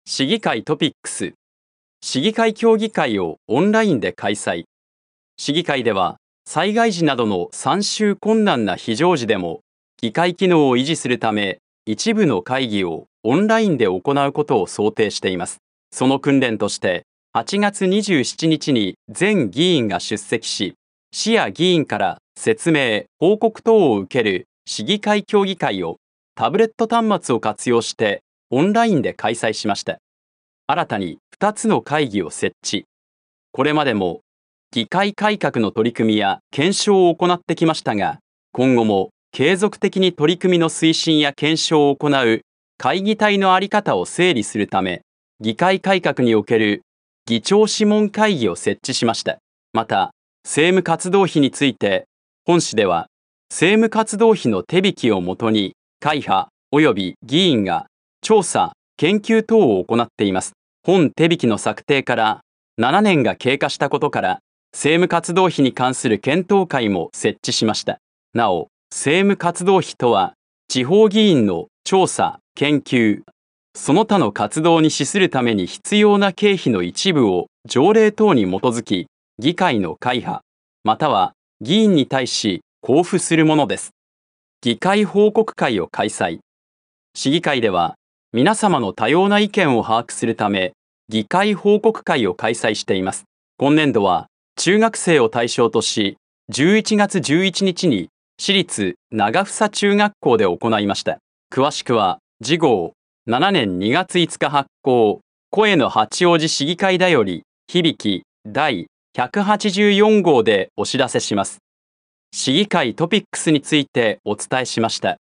市議会トピックス、市議会協議会をオンラインで開催。市議会では、災害時などの参集困難な非常時でも、議会機能を維持するため、一部の会議をオンラインで行うことを想定しています。その訓練として、8月27日に全議員が出席し、市や議員から説明・報告等を受ける市議会協議会をタブレット端末を活用してオンラインで開催しました。新たに2つの会議を設置。これまでも議会改革の取り組みや検証を行ってきましたが、今後も継続的に取り組みの推進や検証を行う会議体の在り方を整理するため、議会改革における議長諮問会議を設置しました。また、政務活動費について、本市では政務活動費の手引きをもとに会派及び議員が調査・研究等を行っています。本手引きの策定から7年が経過したことから、政務活動費に関する検討会も設置しました。なお、政務活動費とは、地方議員の調査・研究、その他の活動に資するために必要な経費の一部を条例等に基づき、議会の会派、または議員に対し交付するものです。議会報告会を開催。市議会では、皆様の多様な意見を把握するため、議会報告会を開催しています。今年度は、中学生を対象とし、11月11日に市立長房中学校で行いました。詳しくは、次号7年2月5日発行、声の八王子市議会だより、響き第184号でお知らせします。市議会トピックスについてお伝えしました。